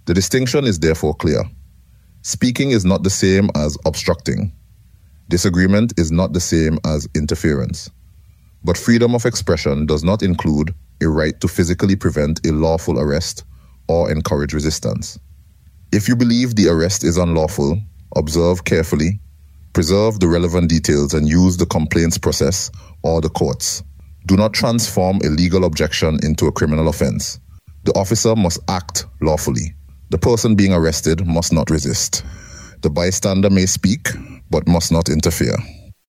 The distinction is therefore clear. Speaking is not the same as obstructing. Disagreement is not the same as interference. But freedom of expression does not include a right to physically prevent a lawful arrest or encourage resistance. If you believe the arrest is unlawful, observe carefully, preserve the relevant details, and use the complaints process or the courts. Do not transform a legal objection into a criminal offense. The officer must act lawfully. The person being arrested must not resist. The bystander may speak, but must not interfere.